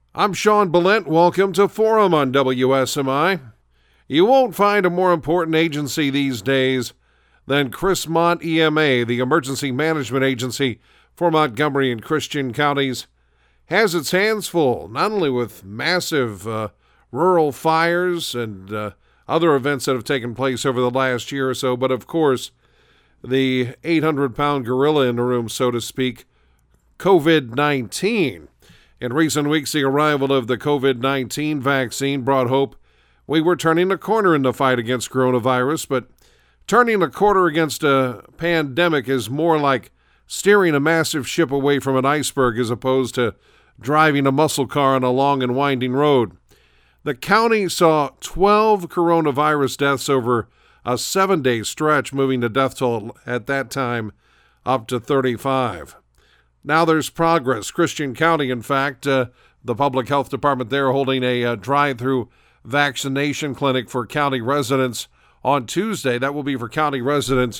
I'm Sean Billett. Welcome to Forum on WSMI. You won't find a more important agency these days than Chrismont EMA, the emergency management agency for Montgomery and Christian counties, has its hands full, not only with massive rural fires and other events that have taken place over the last year or so, but of course, the 800-pound gorilla in the room, so to speak, COVID-19. In recent weeks, the arrival of the COVID-19 vaccine brought hope we were turning a corner in the fight against coronavirus, but turning a corner against a pandemic is more like steering a massive ship away from an iceberg as opposed to driving a muscle car on a long and winding road. The county saw 12 coronavirus deaths over a 7-day stretch, moving the death toll at that time up to 35. Now there's progress. Christian County, in fact, the public health department there holding a drive-through vaccination clinic for county residents on Tuesday. That will be for county residents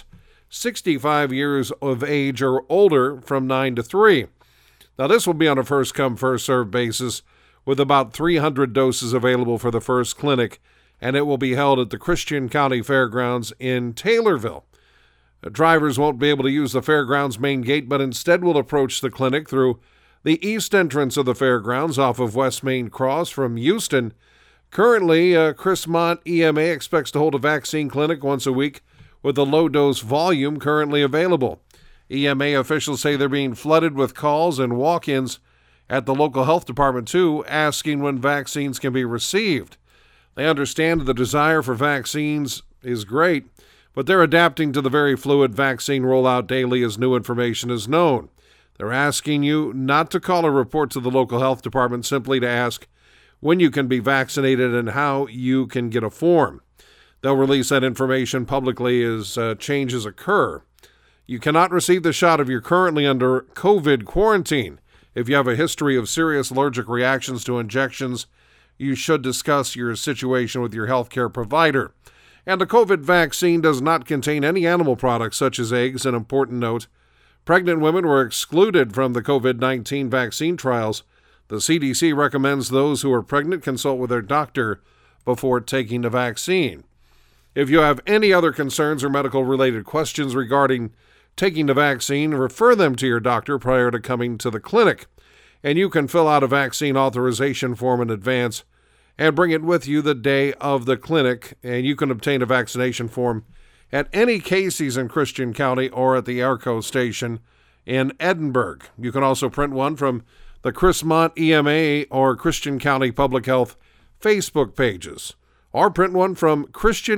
65 years of age or older from 9 to 3. Now this will be on a first-come, first-served basis with about 300 doses available for the first clinic, and it will be held at the Christian County Fairgrounds in Taylorville. Drivers won't be able to use the fairgrounds main gate, but instead will approach the clinic through the east entrance of the fairgrounds off of West Main Cross from Houston. Currently, Chrismont EMA expects to hold a vaccine clinic once a week with a low-dose volume currently available. EMA officials say they're being flooded with calls and walk-ins at the local health department, too, asking when vaccines can be received. They understand the desire for vaccines is great, but they're adapting to the very fluid vaccine rollout daily as new information is known. They're asking you not to call or report to the local health department, simply to ask when you can be vaccinated and how you can get a form. They'll release that information publicly as changes occur. You cannot receive the shot if you're currently under COVID quarantine. If you have a history of serious allergic reactions to injections, you should discuss your situation with your healthcare provider. And the COVID vaccine does not contain any animal products such as eggs. An important note, pregnant women were excluded from the COVID-19 vaccine trials. The CDC recommends those who are pregnant consult with their doctor before taking the vaccine. If you have any other concerns or medical-related questions regarding taking the vaccine, refer them to your doctor prior to coming to the clinic. And you can fill out a vaccine authorization form in advance and bring it with you the day of the clinic, and you can obtain a vaccination form at any Casey's in Christian County or at the Arco station in Edinburgh. You can also print one from the Chrismont EMA or Christian County Public Health Facebook pages, or print one from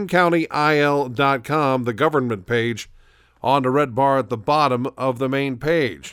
ChristianCountyIL.com, the government page, on the red bar at the bottom of the main page.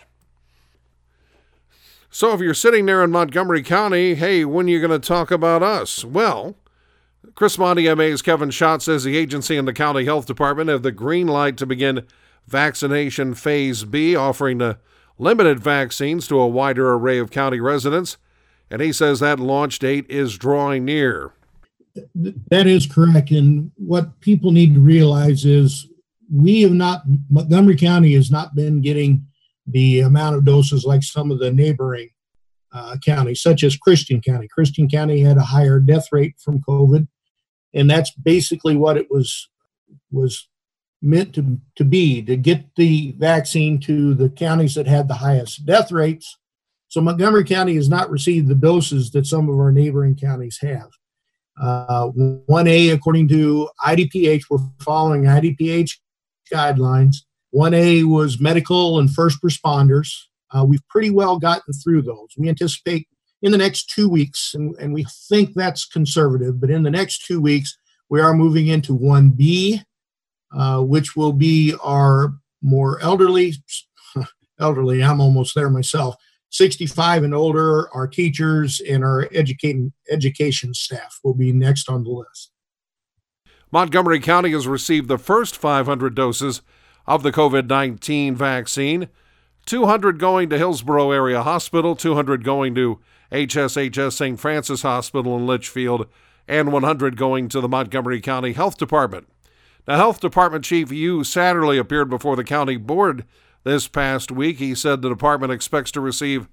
So if you're sitting there in Montgomery County, hey, when are you going to talk about us? Well, Chrismont EMA's Kevin Schott says the agency and the county health department have the green light to begin vaccination phase B, offering the limited vaccines to a wider array of county residents. And he says that launch date is drawing near. That is correct. And what people need to realize is Montgomery County has not been getting the amount of doses like some of the neighboring counties, such as Christian County. Christian County had a higher death rate from COVID, and that's basically what it was meant to be, to get the vaccine to the counties that had the highest death rates. So Montgomery County has not received the doses that some of our neighboring counties have. 1A, according to IDPH, we're following IDPH guidelines. 1A was medical and first responders. We've pretty well gotten through those. We anticipate in the next 2 weeks, and we think that's conservative, but in the next 2 weeks, we are moving into 1B, which will be our more elderly, I'm almost there myself, 65 and older, our teachers and our education staff will be next on the list. Montgomery County has received the first 500 doses of the COVID-19 vaccine, 200 going to Hillsborough Area Hospital, 200 going to HSHS St. Francis Hospital in Litchfield, and 100 going to the Montgomery County Health Department. Now, Health Department Chief Hugh Satterley appeared before the county board this past week. He said the department expects to receive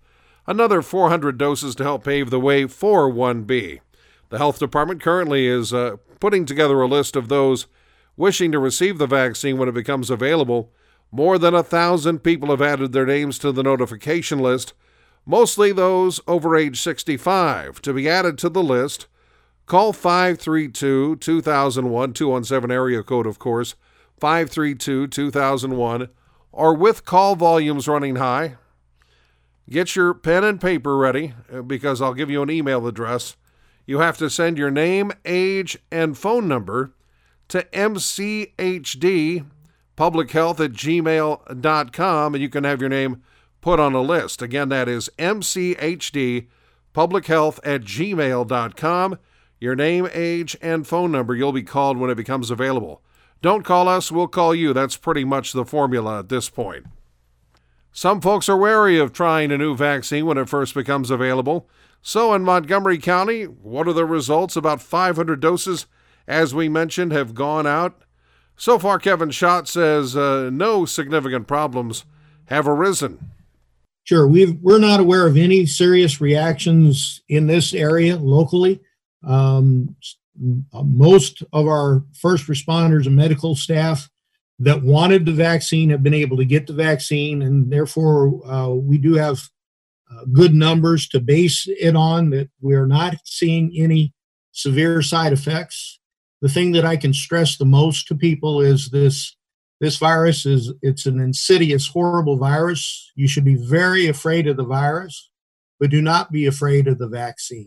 another 400 doses to help pave the way for 1B. The health department currently is putting together a list of those wishing to receive the vaccine when it becomes available. More than 1,000 people have added their names to the notification list, mostly those over age 65. To be added to the list, call 532-2001, 217 area code, of course, 532-2001, or with call volumes running high, get your pen and paper ready because I'll give you an email address. You have to send your name, age, and phone number to mchd publichealth@gmail.com, and you can have your name put on a list. Again, that is mchd publichealth@gmail.com. Your name, age, and phone number. You'll be called when it becomes available. Don't call us, we'll call you. That's pretty much the formula at this point. Some folks are wary of trying a new vaccine when it first becomes available. So in Montgomery County, what are the results? About 500 doses, as we mentioned, have gone out. So far, Kevin Schott says no significant problems have arisen. Sure, we're not aware of any serious reactions in this area locally. Most of our first responders and medical staff that wanted the vaccine have been able to get the vaccine, and therefore we do have good numbers to base it on, that we're not seeing any severe side effects. The thing that I can stress the most to people is this virus it's an insidious, horrible virus. You should be very afraid of the virus, but do not be afraid of the vaccine.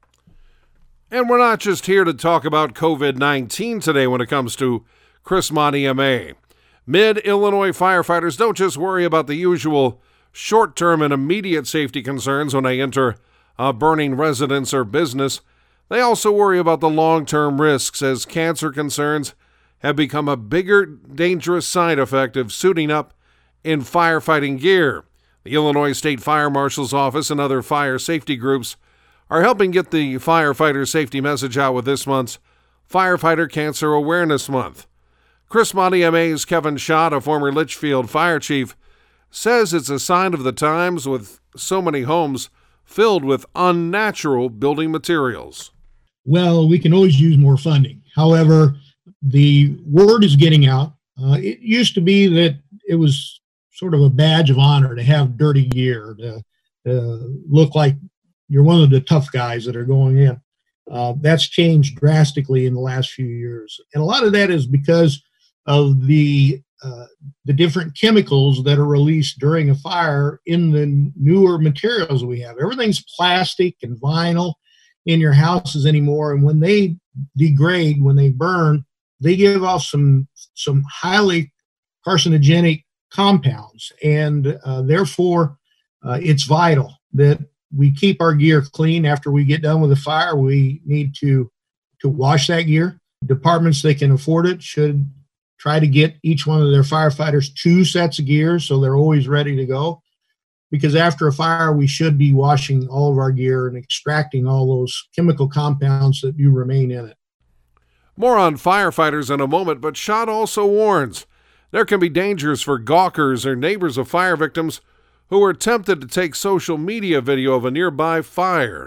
And we're not just here to talk about COVID-19 today when it comes to Chrismont EMA. Mid-Illinois firefighters don't just worry about the usual short-term and immediate safety concerns when they enter a burning residence or business. They also worry about the long-term risks, as cancer concerns have become a bigger, dangerous side effect of suiting up in firefighting gear. The Illinois State Fire Marshal's Office and other fire safety groups are helping get the firefighter safety message out with this month's Firefighter Cancer Awareness Month. Chrismont EMA's Kevin Schott, a former Litchfield fire chief, says it's a sign of the times with so many homes filled with unnatural building materials. Well, we can always use more funding. However, the word is getting out. It used to be that it was sort of a badge of honor to have dirty gear, to look like you're one of the tough guys that are going in. That's changed drastically in the last few years. And a lot of that is because of the different chemicals that are released during a fire in the newer materials we have. Everything's plastic and vinyl in your houses anymore. And when they degrade, when they burn, they give off some highly carcinogenic compounds. And therefore, it's vital that we keep our gear clean. After we get done with the fire, we need to wash that gear. Departments that can afford it should try to get each one of their firefighters 2 sets of gear so they're always ready to go. Because after a fire, we should be washing all of our gear and extracting all those chemical compounds that do remain in it. More on firefighters in a moment, but Schott also warns there can be dangers for gawkers or neighbors of fire victims who are tempted to take social media video of a nearby fire.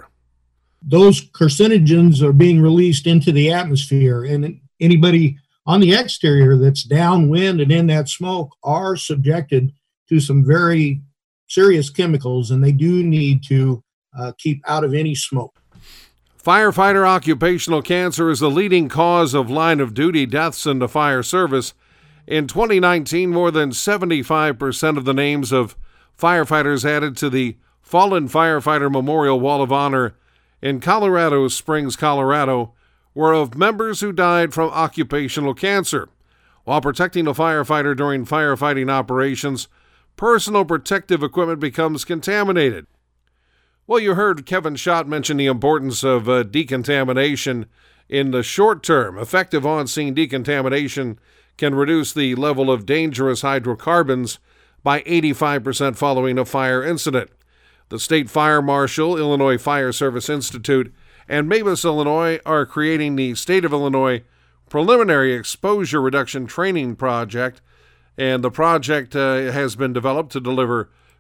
Those carcinogens are being released into the atmosphere, and anybody on the exterior that's downwind and in that smoke are subjected to some very serious chemicals, and they do need to keep out of any smoke. Firefighter occupational cancer is the leading cause of line-of-duty deaths in the fire service. In 2019, more than 75% of the names of firefighters added to the Fallen Firefighter Memorial Wall of Honor in Colorado Springs, Colorado, were of members who died from occupational cancer. While protecting a firefighter during firefighting operations, personal protective equipment becomes contaminated. Well, you heard Kevin Schott mention the importance of decontamination in the short term. Effective on-scene decontamination can reduce the level of dangerous hydrocarbons by 85% following a fire incident. The State Fire Marshal, Illinois Fire Service Institute, and Mavis, Illinois are creating the State of Illinois Preliminary Exposure Reduction Training Project, and the project has been developed to deliver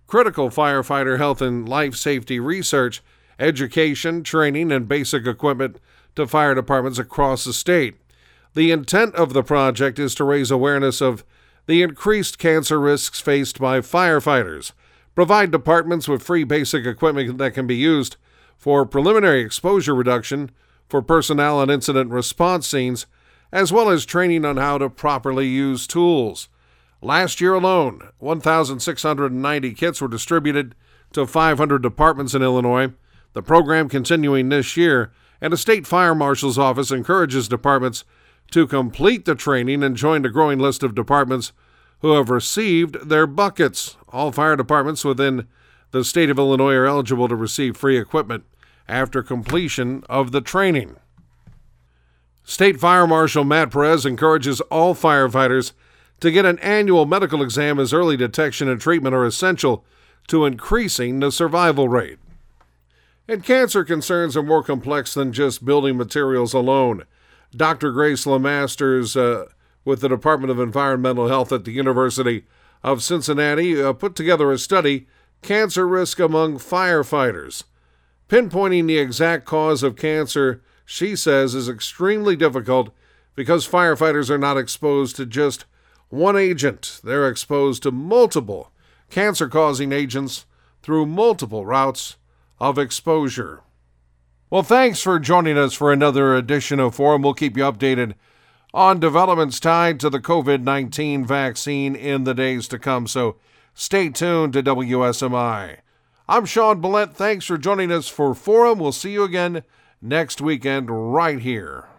critical firefighter health and life safety research, education, training, and basic equipment to fire departments across the state. The intent of the project is to raise awareness of the increased cancer risks faced by firefighters, provide departments with free basic equipment that can be used for preliminary exposure reduction for personnel and incident response scenes, as well as training on how to properly use tools. Last year alone, 1,690 kits were distributed to 500 departments in Illinois. The program continuing this year, and the state fire marshal's office encourages departments to complete the training and join the growing list of departments who have received their buckets. All fire departments within the state of Illinois are eligible to receive free equipment after completion of the training. State Fire Marshal Matt Perez encourages all firefighters to get an annual medical exam, as early detection and treatment are essential to increasing the survival rate. And cancer concerns are more complex than just building materials alone. Dr. Grace LeMasters with the Department of Environmental Health at the University of Cincinnati put together a study, Cancer Risk Among Firefighters. Pinpointing the exact cause of cancer, she says, is extremely difficult because firefighters are not exposed to just one agent. They're exposed to multiple cancer-causing agents through multiple routes of exposure. Well, thanks for joining us for another edition of Forum. We'll keep you updated on developments tied to the COVID-19 vaccine in the days to come, so stay tuned to WSMI. I'm Sean Billette. Thanks for joining us for Forum. We'll see you again next weekend right here.